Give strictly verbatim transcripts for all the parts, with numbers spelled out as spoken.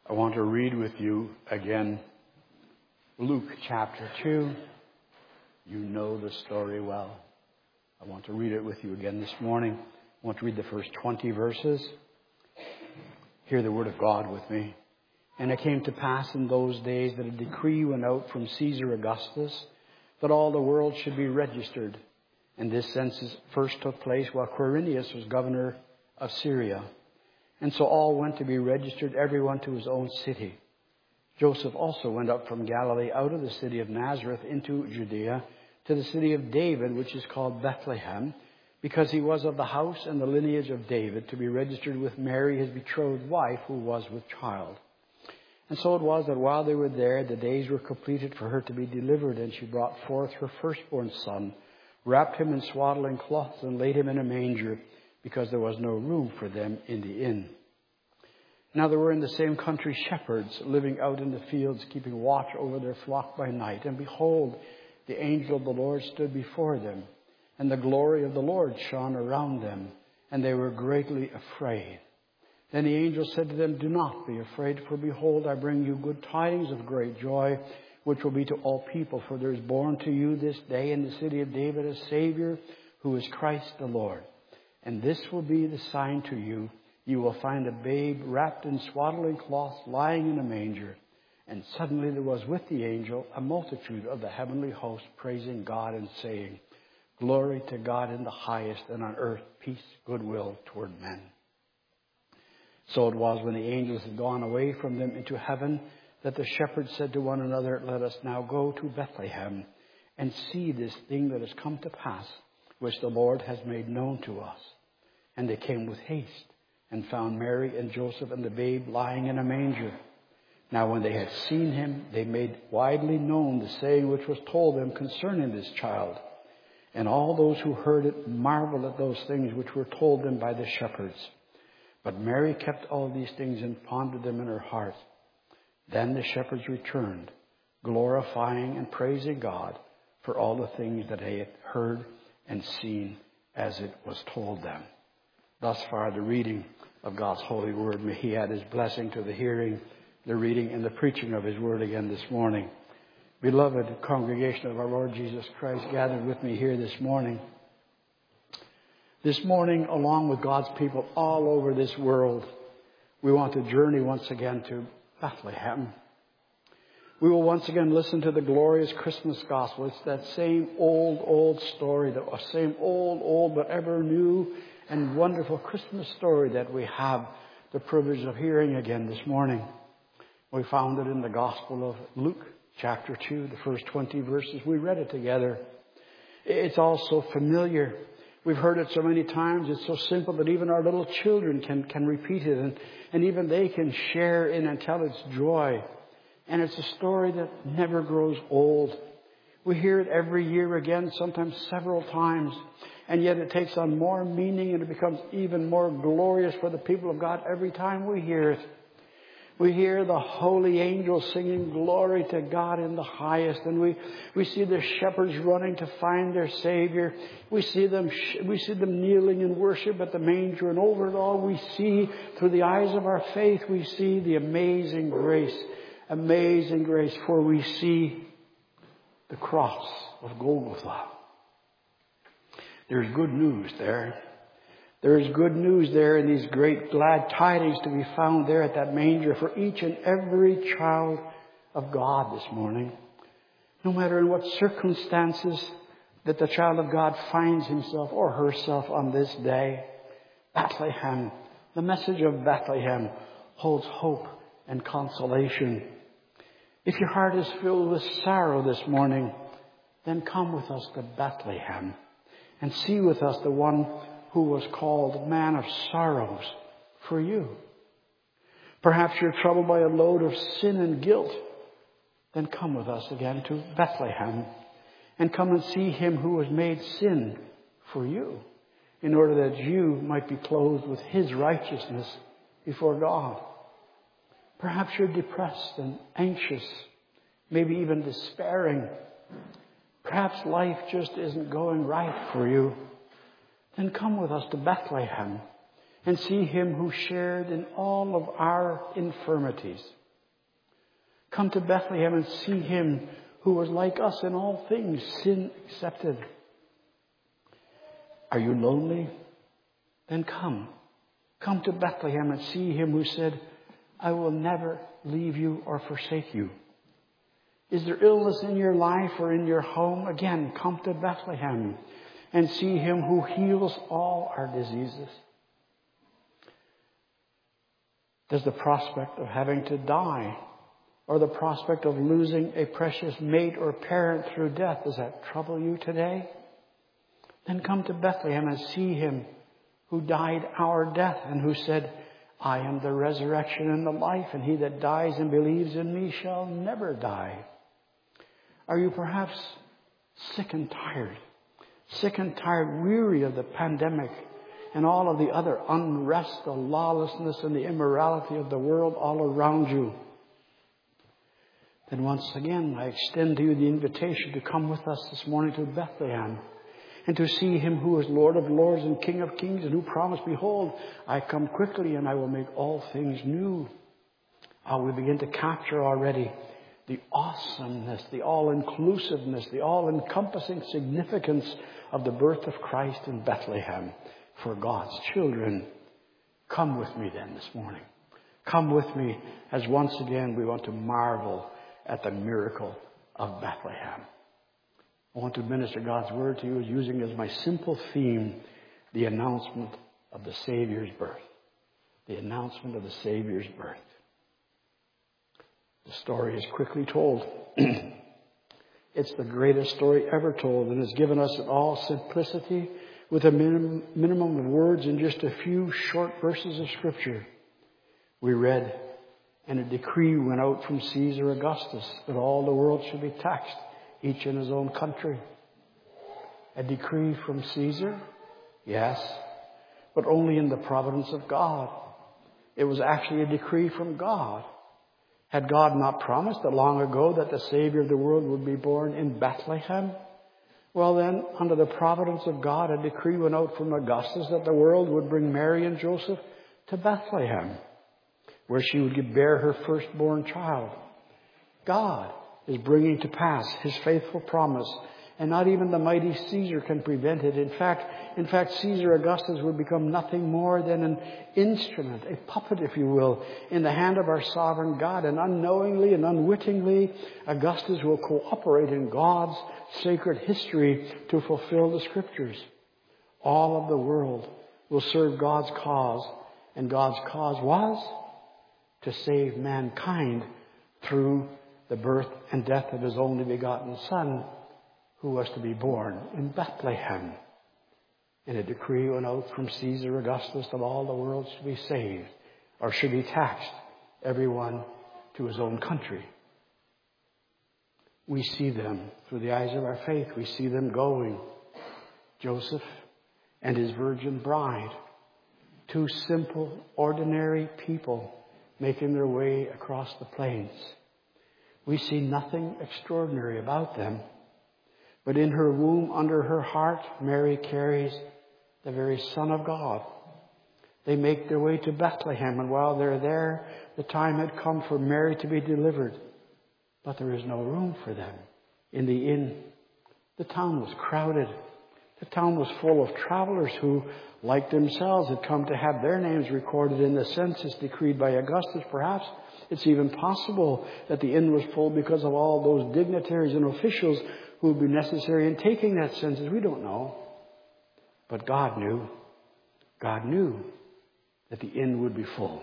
I want to read with you again Luke chapter two. You know the story well. I want to read it with you again this morning. I want to read the first twenty verses. Hear the word of God with me. And it came to pass in those days that a decree went out from Caesar Augustus that all the world should be registered. And this census first took place while Quirinius was governor of Syria. And so all went to be registered, everyone to his own city. Joseph also went up from Galilee out of the city of Nazareth into Judea to the city of David, which is called Bethlehem, because he was of the house and the lineage of David, to be registered with Mary, his betrothed wife, who was with child. And so it was that while they were there, the days were completed for her to be delivered, and she brought forth her firstborn son, wrapped him in swaddling cloths, and laid him in a manger, because there was no room for them in the inn. Now there were in the same country shepherds living out in the fields, keeping watch over their flock by night. And behold, the angel of the Lord stood before them, and the glory of the Lord shone around them, and they were greatly afraid. Then the angel said to them, "Do not be afraid, for behold, I bring you good tidings of great joy, which will be to all people. For there is born to you this day in the city of David a Savior, who is Christ the Lord. And this will be the sign to you. You will find a babe wrapped in swaddling cloths, lying in a manger." And suddenly there was with the angel a multitude of the heavenly host, praising God and saying, "Glory to God in the highest, and on earth peace, goodwill toward men." So it was when the angels had gone away from them into heaven that the shepherds said to one another, "Let us now go to Bethlehem and see this thing that has come to pass, which the Lord has made known to us." And they came with haste and found Mary and Joseph and the babe lying in a manger. Now when they had seen him, they made widely known the saying which was told them concerning this child. And all those who heard it marveled at those things which were told them by the shepherds. But Mary kept all these things and pondered them in her heart. Then the shepherds returned, glorifying and praising God for all the things that they had heard and seen as it was told them. Thus far the reading of God's holy word. May he add his blessing to the hearing, the reading, and the preaching of his word again this morning. Beloved congregation of our Lord Jesus Christ, gathered with me here this morning. This morning, along with God's people all over this world, we want to journey once again to Bethlehem. We will once again listen to the glorious Christmas gospel. It's that same old, old story, the same old, old, but ever new and wonderful Christmas story that we have the privilege of hearing again this morning. We found it in the Gospel of Luke, chapter two, the first twenty verses. We read it together. It's all so familiar. We've heard it so many times. It's so simple that even our little children can, can repeat it, and, and even they can share in and tell its joy. And it's a story that never grows old. We hear it every year again, sometimes several times. And yet it takes on more meaning, and it becomes even more glorious for the people of God every time we hear it. We hear the holy angels singing glory to God in the highest. And we, we see the shepherds running to find their Savior. We see them, we see them kneeling in worship at the manger. And over it all, we see through the eyes of our faith, we see the amazing grace, amazing grace. For we see the cross of Golgotha. There's good news there. There is good news there in these great glad tidings to be found there at that manger for each and every child of God this morning. No matter in what circumstances that the child of God finds himself or herself on this day, Bethlehem, the message of Bethlehem, holds hope and consolation. If your heart is filled with sorrow this morning, then come with us to Bethlehem and see with us the one who was called Man of Sorrows for you. Perhaps you're troubled by a load of sin and guilt. Then come with us again to Bethlehem and come and see him who was made sin for you, in order that you might be clothed with his righteousness before God. Perhaps you're depressed and anxious, maybe even despairing. Perhaps life just isn't going right for you. Then come with us to Bethlehem and see him who shared in all of our infirmities Come to Bethlehem and see him who was like us in all things, sin accepted. Are you lonely? Then come. Come to Bethlehem and see him who said, I will never leave you or forsake you. Is there illness in your life or in your home? Again, come to Bethlehem and see him who heals all our diseases. Does the prospect of having to die or the prospect of losing a precious mate or parent through death, does that trouble you today? Then come to Bethlehem and see him who died our death and who said, I am the resurrection and the life, and he that dies and believes in me shall never die. Are you perhaps sick and tired? Sick and tired, weary of the pandemic and all of the other unrest, the lawlessness and the immorality of the world all around you? Then once again, I extend to you the invitation to come with us this morning to Bethlehem and to see him who is Lord of lords and King of kings and who promised, behold, I come quickly and I will make all things new. Uh, we begin to capture already the awesomeness, the all-inclusiveness, the all-encompassing significance of the birth of Christ in Bethlehem for God's children. Come with me then this morning. Come with me as once again we want to marvel at the miracle of Bethlehem. I want to minister God's word to you using as my simple theme the announcement of the Savior's birth. The announcement of the Savior's birth. The story is quickly told. It's the greatest story ever told and has given us in all simplicity with a minim- minimum of words in just a few short verses of Scripture. We read, and a decree went out from Caesar Augustus that all the world should be taxed, each in his own country. A decree from Caesar? Yes, but only in the providence of God. It was actually a decree from God. Had God not promised that long ago that the Savior of the world would be born in Bethlehem? Well then, under the providence of God, a decree went out from Augustus that the world would bring Mary and Joseph to Bethlehem, where she would bear her firstborn child. God is bringing to pass his faithful promise, and not even the mighty Caesar can prevent it. In fact, in fact, Caesar Augustus would become nothing more than an instrument, a puppet, if you will, in the hand of our sovereign God. And unknowingly and unwittingly, Augustus will cooperate in God's sacred history to fulfill the Scriptures. All of the world will serve God's cause, and God's cause was to save mankind through the birth and death of his only begotten Son, who was to be born in Bethlehem. And a decree went out from Caesar Augustus that all the world should be saved, or should be taxed, everyone to his own country. We see them through the eyes of our faith. We see them going. Joseph and his virgin bride, two simple, ordinary people making their way across the plains. We see nothing extraordinary about them. But in her womb, under her heart, Mary carries the very Son of God. They make their way to Bethlehem, and while they're there, the time had come for Mary to be delivered. But there is no room for them in the inn. The town was crowded. The town was full of travelers who, like themselves, had come to have their names recorded in the census decreed by Augustus. Perhaps it's even possible that the inn was full because of all those dignitaries and officials who would be necessary in taking that census. We don't know. But God knew. God knew that the inn would be full.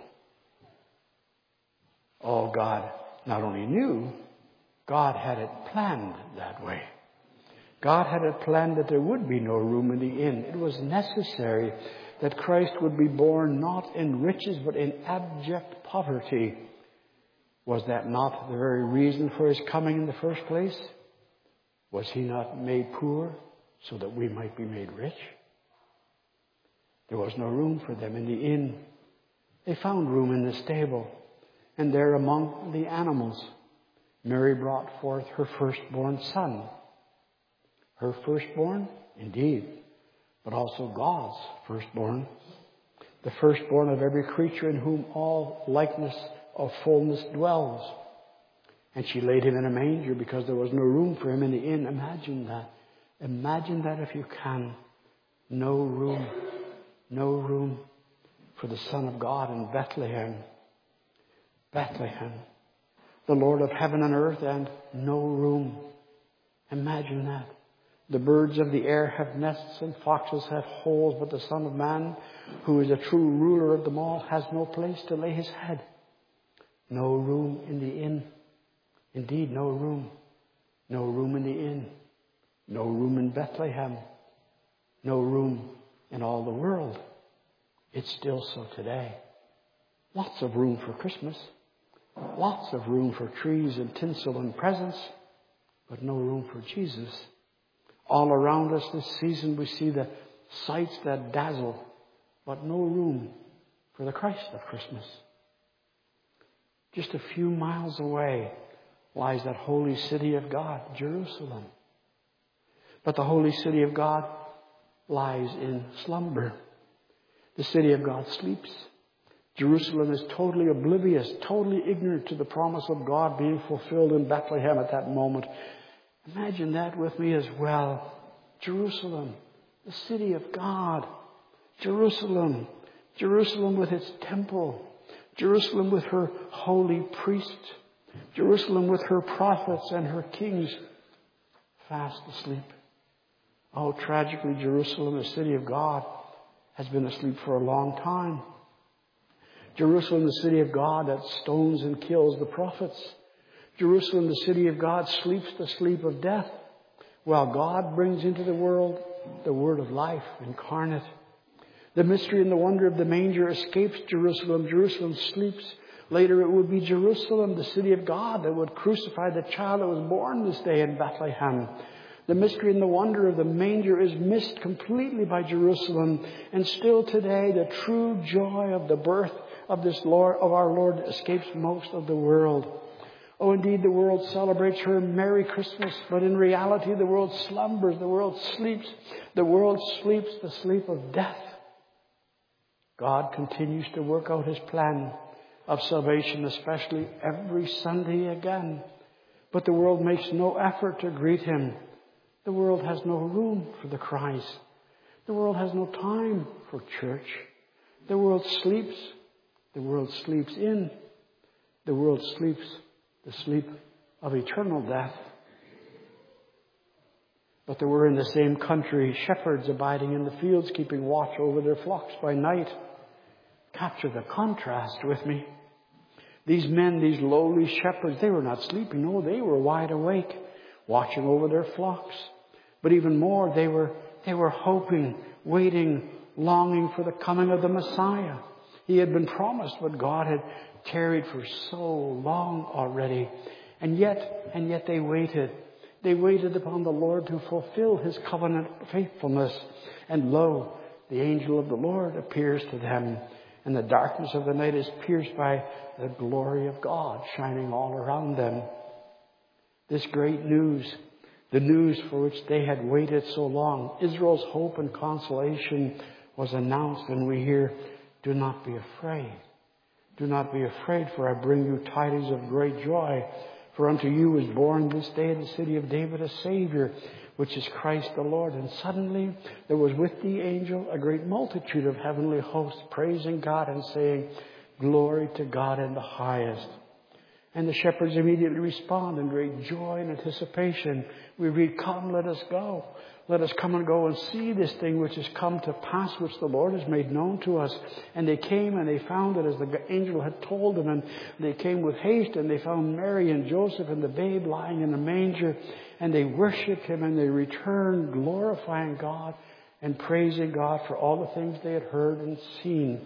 Oh, God not only knew, God had it planned that way. God had it planned that there would be no room in the inn. It was necessary that Christ would be born not in riches but in abject poverty. Was that not the very reason for his coming in the first place? Was he not made poor so that we might be made rich? There was no room for them in the inn. They found room in the stable, and there among the animals, Mary brought forth her firstborn son. Her firstborn, indeed, but also God's firstborn. The firstborn of every creature in whom all likeness of fullness dwells. And she laid him in a manger because there was no room for him in the inn. Imagine that. Imagine that if you can. No room. No room for the Son of God in Bethlehem. Bethlehem. The Lord of heaven and earth, and no room. Imagine that. The birds of the air have nests and foxes have holes, but the Son of Man, who is a true ruler of them all, has no place to lay his head. No room in the inn. Indeed, no room. No room in the inn. No room in Bethlehem. No room in all the world. It's still so today. Lots of room for Christmas. Lots of room for trees and tinsel and presents. But no room for Jesus. All around us this season we see the sights that dazzle. But no room for the Christ of Christmas. Just a few miles away lies that holy city of God, Jerusalem. But the holy city of God lies in slumber. The city of God sleeps. Jerusalem is totally oblivious, totally ignorant to the promise of God being fulfilled in Bethlehem at that moment. Imagine that with me as well. Jerusalem, the city of God. Jerusalem, Jerusalem with its temple. Jerusalem with her holy priests. Jerusalem with her prophets and her kings fast asleep. Oh, tragically, Jerusalem, the city of God, has been asleep for a long time. Jerusalem, the city of God that stones and kills the prophets. Jerusalem, the city of God, sleeps the sleep of death, while God brings into the world the word of life incarnate. The mystery and the wonder of the manger escapes Jerusalem. Jerusalem sleeps. Later it would be Jerusalem, the city of God, that would crucify the child that was born this day in Bethlehem. The mystery and the wonder of the manger is missed completely by Jerusalem. And still today, the true joy of the birth of this Lord, of our Lord, escapes most of the world. Oh, indeed, the world celebrates her Merry Christmas, but in reality, the world slumbers, the world sleeps, the world sleeps the sleep of death. God continues to work out his plan of salvation, especially every Sunday again. But the world makes no effort to greet him. The world has no room for the Christ. The world has no time for church. The world sleeps. The world sleeps in. The world sleeps the sleep of eternal death. But there were in the same country shepherds abiding in the fields, keeping watch over their flocks by night. Capture the contrast with me. These men, these lowly shepherds, they were not sleeping. No, they were wide awake, watching over their flocks. But even more, they were, they were hoping, waiting, longing for the coming of the Messiah. He had been promised, but God had tarried for so long already. And yet, and yet they waited. They waited upon the Lord to fulfill his covenant faithfulness. And lo, the angel of the Lord appears to them. And the darkness of the night is pierced by the glory of God shining all around them. This great news, the news for which they had waited so long, Israel's hope and consolation, was announced. And we hear, do not be afraid. Do not be afraid, for I bring you tidings of great joy. For unto you is born this day in the city of David a Savior, which is Christ the Lord. And suddenly there was with the angel a great multitude of heavenly hosts, praising God and saying, Glory to God in the highest. And the shepherds immediately respond in great joy and anticipation. We read, Come, let us go. Let us come and go and see this thing which has come to pass, which the Lord has made known to us. And they came and they found it as the angel had told them. And they came with haste and they found Mary and Joseph and the babe lying in a manger. And they worshipped him and they returned, glorifying God and praising God for all the things they had heard and seen.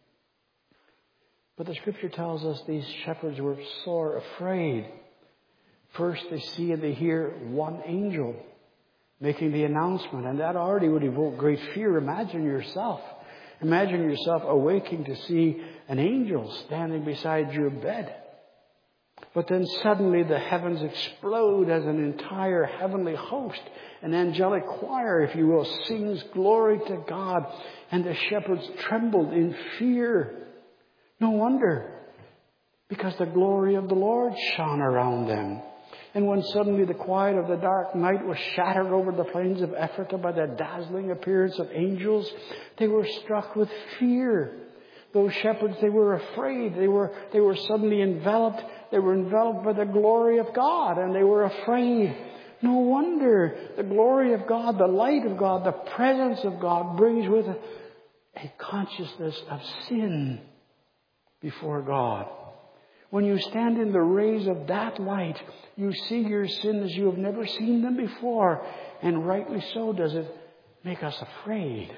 But the scripture tells us these shepherds were sore afraid. First they see and they hear one angel making the announcement, and that already would evoke great fear. Imagine yourself. Imagine yourself awaking to see an angel standing beside your bed. But then suddenly the heavens explode as an entire heavenly host, an angelic choir, if you will, sings glory to God, and the shepherds trembled in fear. No wonder. because the glory of the Lord shone around them. And when suddenly the quiet of the dark night was shattered over the plains of Ephrathah by the dazzling appearance of angels, they were struck with fear. Those shepherds, they were afraid. They were, they were suddenly enveloped. They were enveloped by the glory of God, and they were afraid. No wonder the glory of God, the light of God, the presence of God brings with it a consciousness of sin before God. When you stand in the rays of that light, you see your sin as you have never seen them before. And rightly so does it make us afraid.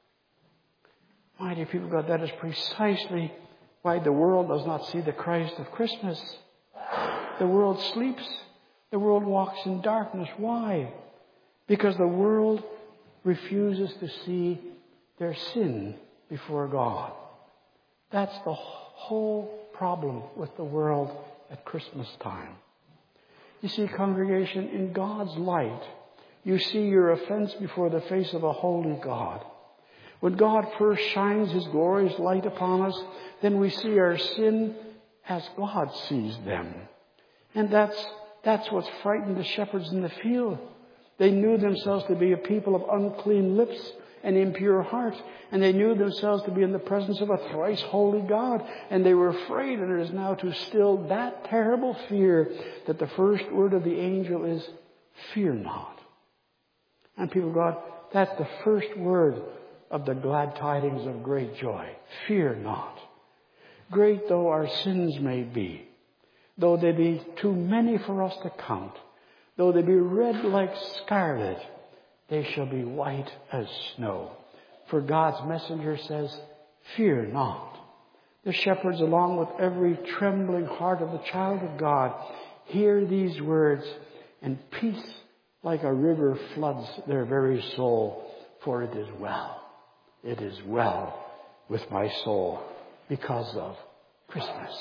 My dear people of God, that is precisely why the world does not see the Christ of Christmas. The world sleeps. The world walks in darkness. Why? Because the world refuses to see their sin before God. That's the whole problem with the world at Christmas time. You see, congregation, in God's light, you see your offense before the face of a holy God. When God first shines His glorious light upon us, then we see our sin as God sees them. And that's, that's what's frightened the shepherds in the field. They knew themselves to be a people of unclean lips and impure heart. And they knew themselves to be in the presence of a thrice holy God. And they were afraid. And it is now to still that terrible fear that the first word of the angel is, fear not. And people of God, that's the first word of the glad tidings of great joy. Fear not. Great though our sins may be, though they be too many for us to count, though they be red like scarlet, they shall be white as snow. For God's messenger says, fear not. The shepherds, along with every trembling heart of the child of God, hear these words, and peace like a river floods their very soul. For it is well. It is well with my soul because of Christmas.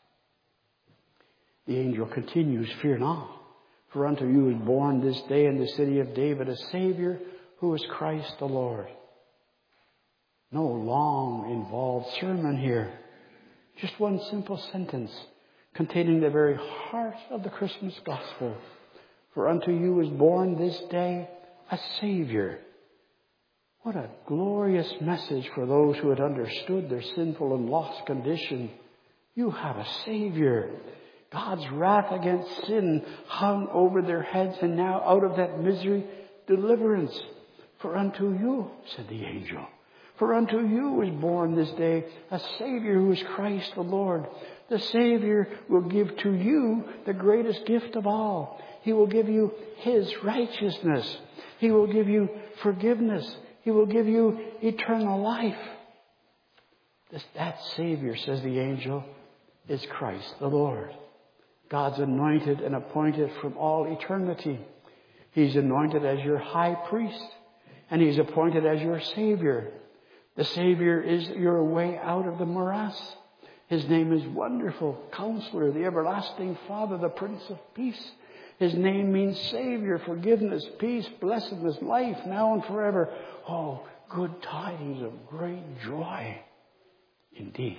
The angel continues, fear not. For unto you is born this day in the city of David a Savior who is Christ the Lord. No long involved sermon here. Just one simple sentence containing the very heart of the Christmas gospel. For unto you is born this day a Savior. What a glorious message for those who had understood their sinful and lost condition. You have a Savior. God's wrath against sin hung over their heads, and now out of that misery, deliverance. For unto you, said the angel, for unto you is born this day a Savior who is Christ the Lord. The Savior will give to you the greatest gift of all. He will give you His righteousness. He will give you forgiveness. He will give you eternal life. This, that Savior, says the angel, is Christ the Lord. God's anointed and appointed from all eternity. He's anointed as your high priest, and He's appointed as your Savior. The Savior is your way out of the morass. His name is Wonderful Counselor, the Everlasting Father, the Prince of Peace. His name means Savior, forgiveness, peace, blessedness, life, now and forever. Oh, good tidings of great joy indeed.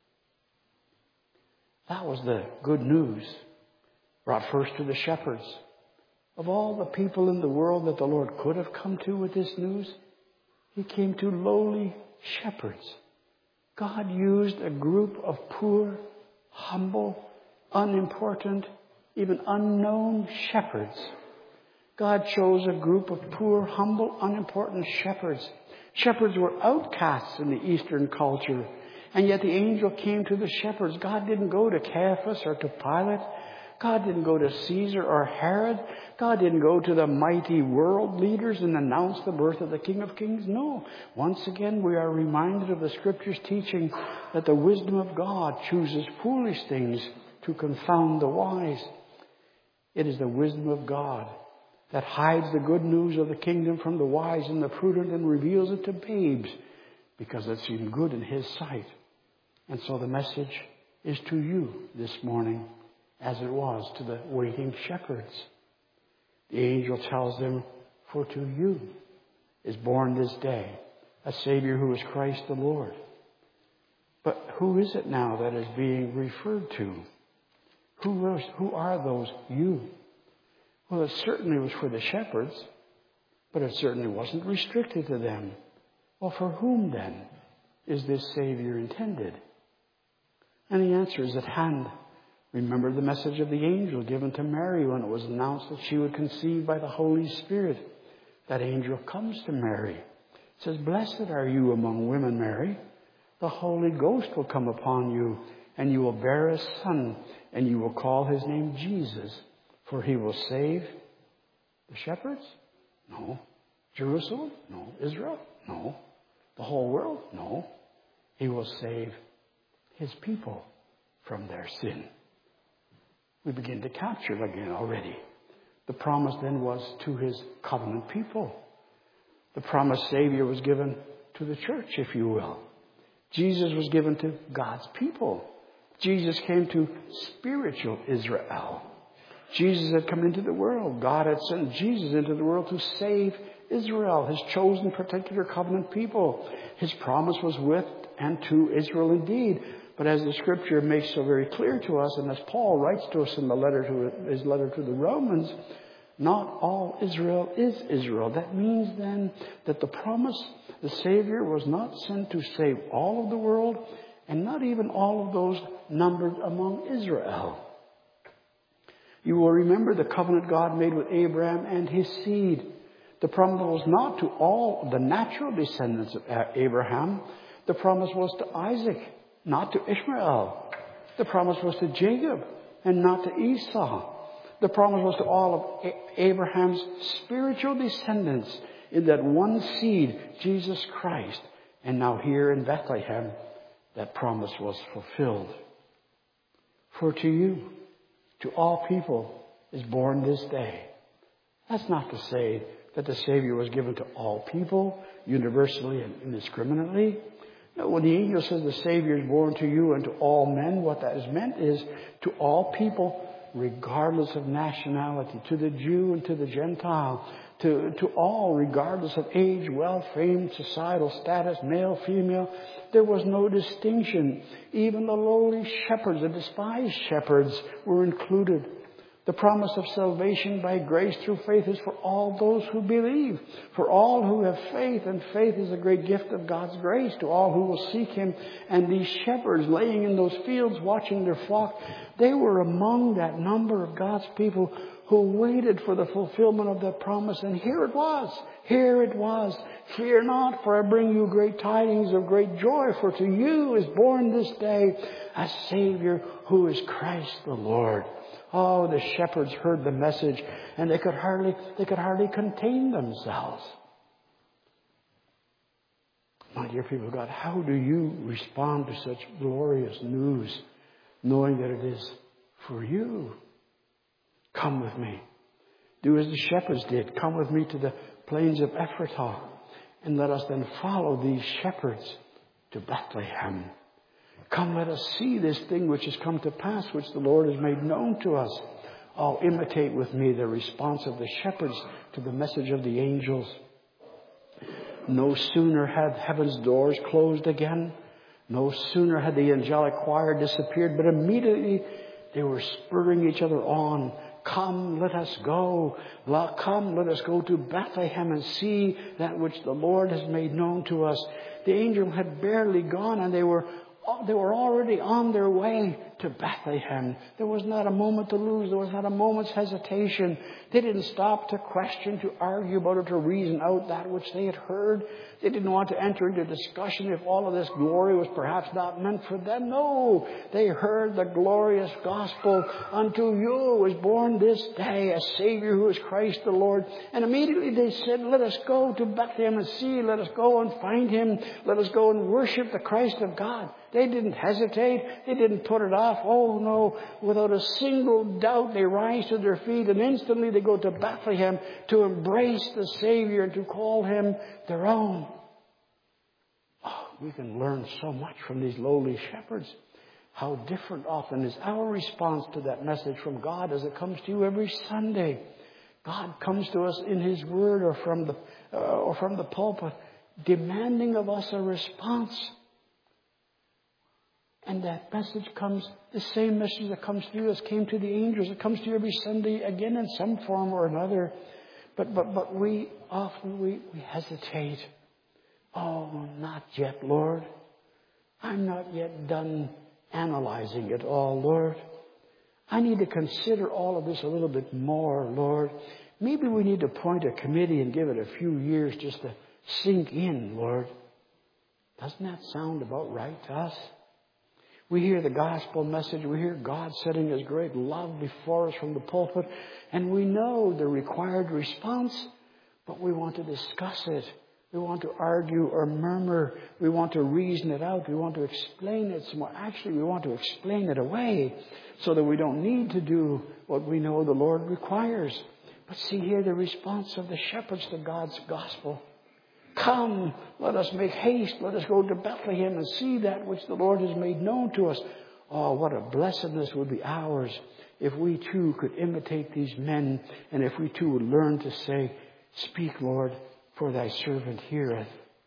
That was the good news brought first to the shepherds. Of all the people in the world that the Lord could have come to with this news, He came to lowly shepherds. God used a group of poor, humble, unimportant, even unknown shepherds. God chose a group of poor, humble, unimportant shepherds. Shepherds were outcasts in the Eastern culture. And yet the angel came to the shepherds. God didn't go to Caiaphas or to Pilate. God didn't go to Caesar or Herod. God didn't go to the mighty world leaders and announce the birth of the King of Kings. No. Once again, we are reminded of the Scripture's teaching that the wisdom of God chooses foolish things to confound the wise. It is the wisdom of God that hides the good news of the kingdom from the wise and the prudent and reveals it to babes because it seemed good in His sight. And so the message is to you this morning as it was to the waiting shepherds. The angel tells them, for to you is born this day a Savior who is Christ the Lord. But who is it now that is being referred to? Who, is, who are those you? Well, it certainly was for the shepherds, but it certainly wasn't restricted to them. Well, for whom then is this Savior intended? And the answer is at hand. Remember the message of the angel given to Mary when it was announced that she would conceive by the Holy Spirit. That angel comes to Mary. It says, "Blessed are you among women, Mary. The Holy Ghost will come upon you, and you will bear a son, and you will call his name Jesus, for he will save the shepherds? No. Jerusalem? No. Israel? No. The whole world? No. He will save his people from their sin." We begin to capture it again already. The promise then was to his covenant people. The promised Savior was given to the church, if you will. Jesus was given to God's people. Jesus came to spiritual Israel. Jesus had come into the world. God had sent Jesus into the world to save Israel, his chosen particular covenant people. His promise was with and to Israel indeed. But as the scripture makes so very clear to us, and as Paul writes to us in the letter to his letter to the Romans, not all Israel is Israel. That means then that the promise, the Savior was not sent to save all of the world, and not even all of those numbered among Israel. You will remember the covenant God made with Abraham and his seed. The promise was not to all the natural descendants of Abraham. The promise was to Isaac, not to Ishmael. The promise was to Jacob and not to Esau. The promise was to all of Abraham's spiritual descendants in that one seed, Jesus Christ. And now here in Bethlehem, that promise was fulfilled. For to you, to all people, is born this day. That's not to say that the Savior was given to all people, universally and indiscriminately. No, when the angel says the Savior is born to you and to all men, what that is meant is to all people, regardless of nationality, to the Jew and to the Gentile, to, to all, regardless of age, wealth, fame, societal status, male, female. There was no distinction. Even the lowly shepherds, the despised shepherds, were included. The promise of salvation by grace through faith is for all those who believe, for all who have faith, and faith is a great gift of God's grace to all who will seek him. And these shepherds laying in those fields watching their flock, they were among that number of God's people who waited for the fulfillment of that promise. And here it was, here it was. Fear not, for I bring you great tidings of great joy, for to you is born this day a Savior who is Christ the Lord. Oh, the shepherds heard the message, and they could hardly, they could hardly contain themselves. My dear people of God, how do you respond to such glorious news, knowing that it is for you? Come with me. Do as the shepherds did. Come with me to the plains of Ephrathah, and let us then follow these shepherds to Bethlehem. Come, let us see this thing which has come to pass, which the Lord has made known to us. Oh, imitate with me the response of the shepherds to the message of the angels. No sooner had heaven's doors closed again, no sooner had the angelic choir disappeared, but immediately they were spurring each other on. Come, let us go. Come, let us go to Bethlehem and see that which the Lord has made known to us. The angel had barely gone, and they were They were already on their way to Bethlehem. There was not a moment to lose. There was not a moment's hesitation. They didn't stop to question, to argue about it, to reason out that which they had heard. They didn't want to enter into discussion if all of this glory was perhaps not meant for them. No, they heard the glorious gospel. Unto you was born this day a Savior who is Christ the Lord. And immediately they said, let us go to Bethlehem and see. Let us go and find him. Let us go and worship the Christ of God. They didn't hesitate. They didn't put it off. Oh, no. Without a single doubt, they rise to their feet, and instantly they go to Bethlehem to embrace the Savior and to call him their own. Oh, we can learn so much from these lowly shepherds. How different often is our response to that message from God as it comes to you every Sunday. God comes to us in his word or from the, uh, or from the pulpit, demanding of us a response. And that message comes, the same message that comes to you as came to the angels. It comes to you every Sunday again in some form or another. But but but we often we, we hesitate. Oh, not yet, Lord. I'm not yet done analyzing it all, Lord. I need to consider all of this a little bit more, Lord. Maybe we need to appoint a committee and give it a few years just to sink in, Lord. Doesn't that sound about right to us? We hear the gospel message. We hear God setting His great love before us from the pulpit. And we know the required response, but we want to discuss it. We want to argue or murmur. We want to reason it out. We want to explain it some more. Actually, we want to explain it away so that we don't need to do what we know the Lord requires. But see here the response of the shepherds to God's gospel. Come, let us make haste. Let us go to Bethlehem and see that which the Lord has made known to us. Oh, what a blessedness would be ours if we too could imitate these men and if we too would learn to say, Speak, Lord, for thy servant heareth.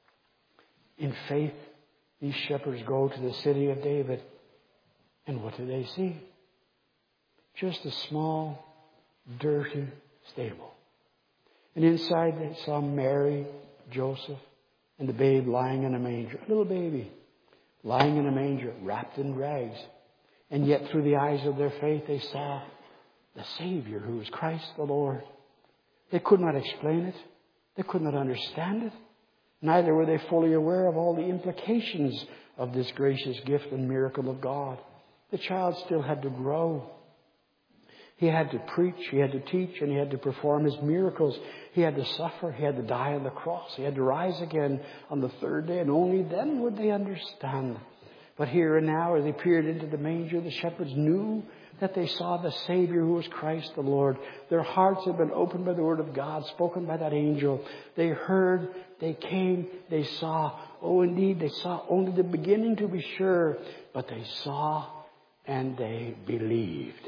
In faith, these shepherds go to the city of David. And what do they see? Just a small, dirty stable. And inside they saw Mary, Joseph, and the babe lying in a manger. A little baby lying in a manger, wrapped in rags. And yet through the eyes of their faith they saw the Savior, who is Christ the Lord. They could not explain it. They could not understand it. Neither were they fully aware of all the implications of this gracious gift and miracle of God. The child still had to grow. He had to preach, he had to teach, and he had to perform his miracles. He had to suffer, he had to die on the cross. He had to rise again on the third day, and only then would they understand. But here and now, as they peered into the manger, the shepherds knew that they saw the Savior who was Christ the Lord. Their hearts had been opened by the word of God, spoken by that angel. They heard, they came, they saw. Oh, indeed, they saw only the beginning to be sure, but they saw and they believed.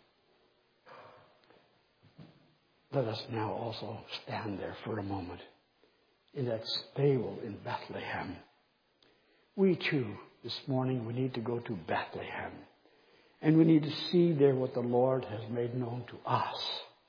Let us now also stand there for a moment in that stable in Bethlehem. We too, this morning, we need to go to Bethlehem. And we need to see there what the Lord has made known to us.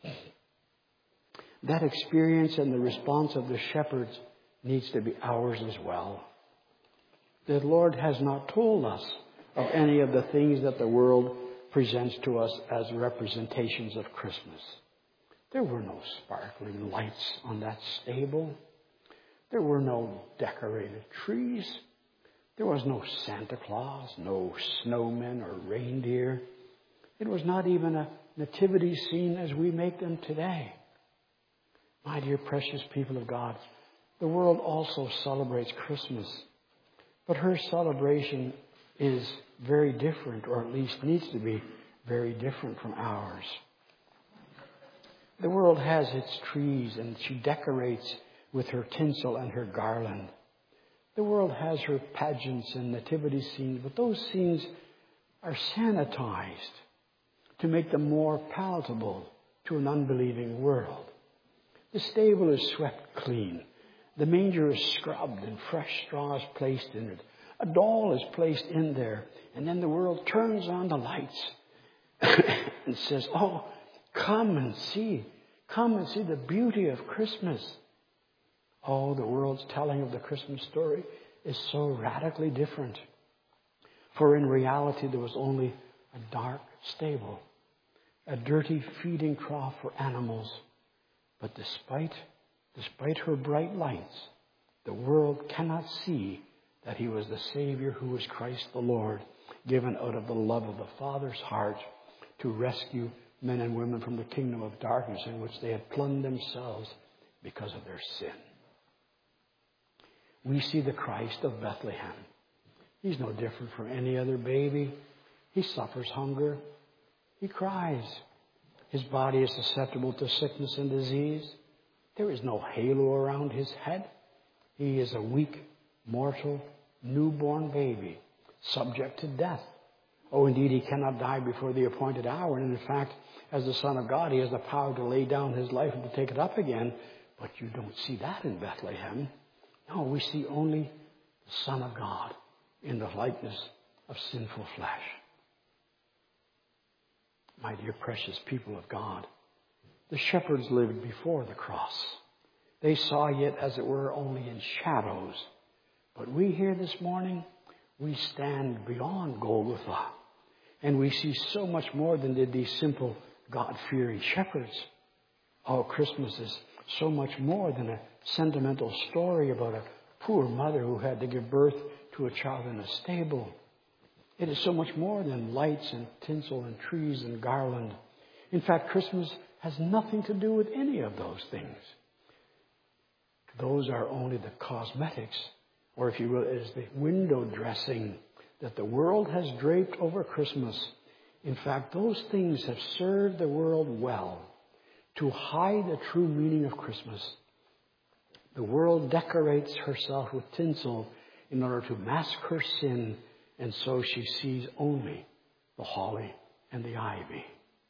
That experience and the response of the shepherds needs to be ours as well. The Lord has not told us of any of the things that the world presents to us as representations of Christmas. There were no sparkling lights on that stable. There were no decorated trees. There was no Santa Claus, no snowmen or reindeer. It was not even a nativity scene as we make them today. My dear precious people of God, the world also celebrates Christmas. But her celebration is very different, or at least needs to be very different from ours. The world has its trees, and she decorates with her tinsel and her garland. The world has her pageants and nativity scenes, but those scenes are sanitized to make them more palatable to an unbelieving world. The stable is swept clean. The manger is scrubbed and fresh straw is placed in it. A doll is placed in there. And then the world turns on the lights and says, oh, come and see. Come and see the beauty of Christmas. Oh, the world's telling of the Christmas story is so radically different. For in reality, there was only a dark stable, a dirty feeding trough for animals. But despite, despite her bright lights, the world cannot see that he was the Savior who was Christ the Lord, given out of the love of the Father's heart to rescue men and women from the kingdom of darkness in which they had plunged themselves because of their sin. We see the Christ of Bethlehem. He's no different from any other baby. He suffers hunger. He cries. His body is susceptible to sickness and disease. There is no halo around his head. He is a weak, mortal, newborn baby, subject to death. Oh, indeed, he cannot die before the appointed hour. And in fact, as the Son of God, he has the power to lay down his life and to take it up again. But you don't see that in Bethlehem. No, we see only the Son of God in the likeness of sinful flesh. My dear precious people of God, the shepherds lived before the cross. They saw it, as it were, only in shadows. But we here this morning, we stand beyond Golgotha. And we see so much more than did these simple God-fearing shepherds. Oh, Christmas is so much more than a sentimental story about a poor mother who had to give birth to a child in a stable. It is so much more than lights and tinsel and trees and garland. In fact, Christmas has nothing to do with any of those things. Those are only the cosmetics, or if you will, it is the window dressing that the world has draped over Christmas. In fact, those things have served the world well to hide the true meaning of Christmas. The world decorates herself with tinsel in order to mask her sin, and so she sees only the holly and the ivy.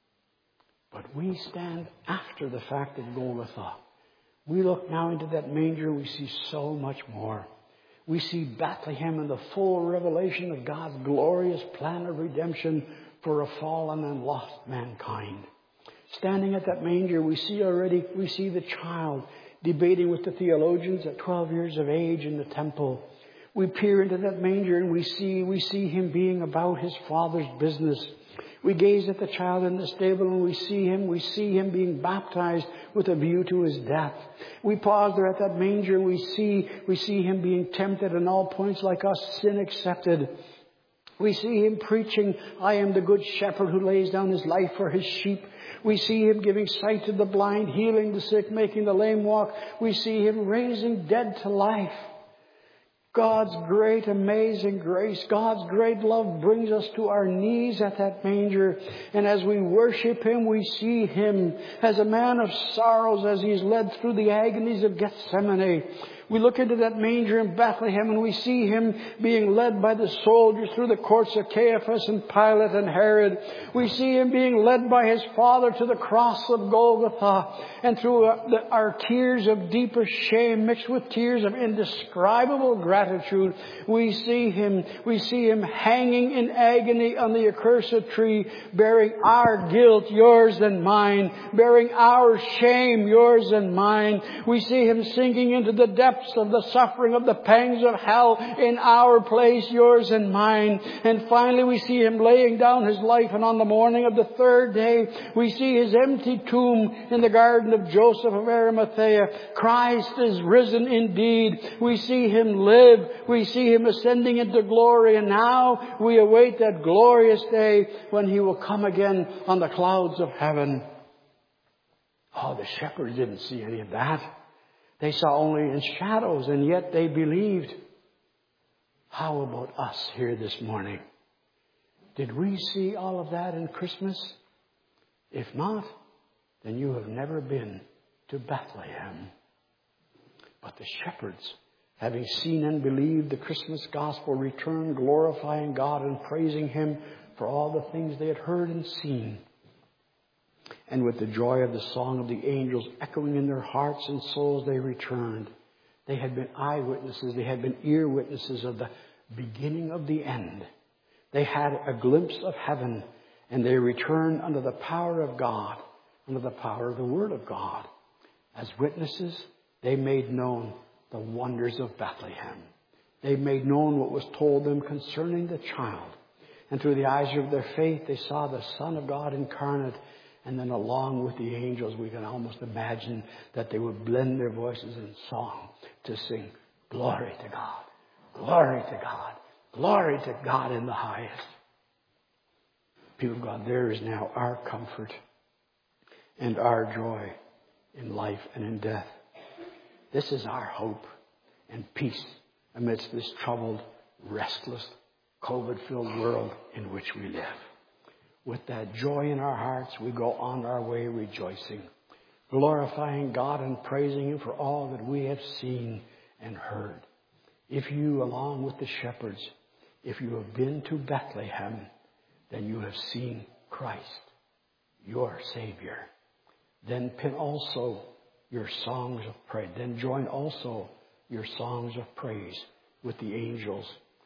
But we stand after the fact at Golgotha. We look now into that manger, we see so much more. We see Bethlehem and the full revelation of God's glorious plan of redemption for a fallen and lost mankind. Standing at that manger, we see already, we see the child debating with the theologians at twelve years of age in the temple. We peer into that manger and we see, we see him being about his Father's business. We gaze at the child in the stable and we see him, we see him being baptized with a view to his death. We pause there at that manger and we see, we see him being tempted in all points like us, sin accepted. We see him preaching, I am the good shepherd who lays down his life for his sheep. We see him giving sight to the blind, healing the sick, making the lame walk. We see him raising dead to life. God's great, amazing grace, God's great love brings us to our knees at that manger. And as we worship him, we see him as a man of sorrows as he's led through the agonies of Gethsemane. We look into that manger in Bethlehem and we see him being led by the soldiers through the courts of Caiaphas and Pilate and Herod. We see him being led by his Father to the cross of Golgotha. And through our tears of deepest shame mixed with tears of indescribable gratitude, we see him, we see him hanging in agony on the accursed tree, bearing our guilt, yours and mine, bearing our shame, yours and mine. We see him sinking into the depths of the suffering of the pangs of hell in our place, yours and mine. And finally we see him laying down his life, and on the morning of the third day we see his empty tomb in the garden of Joseph of Arimathea. Christ is risen indeed. We see him live. We see him ascending into glory, and now we await that glorious day when he will come again on the clouds of heaven. Oh, the shepherds didn't see any of that. They saw only in shadows, and yet they believed. How about us here this morning? Did we see all of that in Christmas? If not, then you have never been to Bethlehem. But the shepherds, having seen and believed the Christmas gospel, returned glorifying God and praising him for all the things they had heard and seen. And with the joy of the song of the angels echoing in their hearts and souls, they returned. They had been eyewitnesses. They had been ear witnesses of the beginning of the end. They had a glimpse of heaven, and they returned under the power of God, under the power of the Word of God. As witnesses, they made known the wonders of Bethlehem. They made known what was told them concerning the child. And through the eyes of their faith, they saw the Son of God incarnate. And then along with the angels, we can almost imagine that they would blend their voices in song to sing, glory to God, glory to God, glory to God in the highest. People of God, there is now our comfort and our joy in life and in death. This is our hope and peace amidst this troubled, restless, COVID-filled world in which we live. With that joy in our hearts, we go on our way rejoicing, glorifying God and praising him for all that we have seen and heard. If you, along with the shepherds, if you have been to Bethlehem, then you have seen Christ, your Savior. Then pin also your songs of praise. Then join also your songs of praise with the angels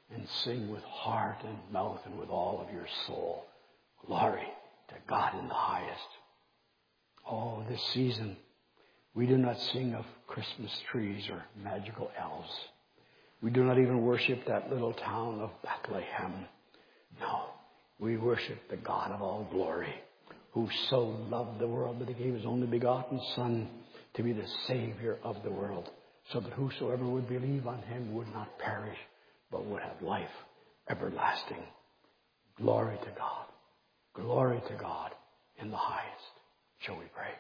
and sing with heart and mouth and with all of your soul. Glory to God in the highest. Oh, this season, we do not sing of Christmas trees or magical elves. We do not even worship that little town of Bethlehem. No, we worship the God of all glory, who so loved the world that he gave his only begotten Son to be the Savior of the world, so that whosoever would believe on him would not perish, but would have life everlasting. Glory to God. Glory to God in the highest. Shall we pray?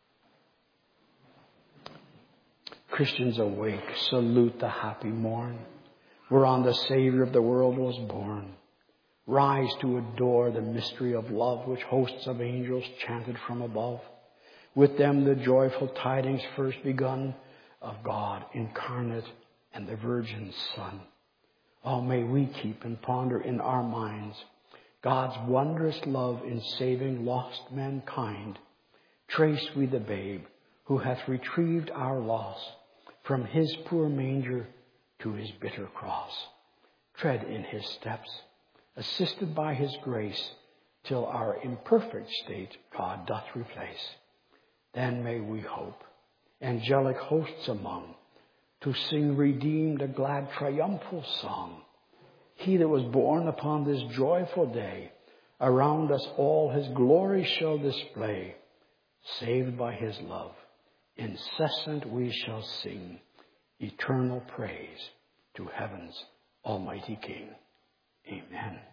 Christians awake, salute the happy morn, whereon the Savior of the world was born. Rise to adore the mystery of love, which hosts of angels chanted from above. With them the joyful tidings first begun of God incarnate and the Virgin's Son. Oh, may we keep and ponder in our minds God's wondrous love in saving lost mankind. Trace we the babe who hath retrieved our loss from his poor manger to his bitter cross. Tread in his steps, assisted by his grace, till our imperfect state God doth replace. Then may we hope, angelic hosts among, to sing redeemed a glad triumphal song. He that was born upon this joyful day, around us all his glory shall display. Saved by his love, incessant we shall sing eternal praise to heaven's almighty King. Amen.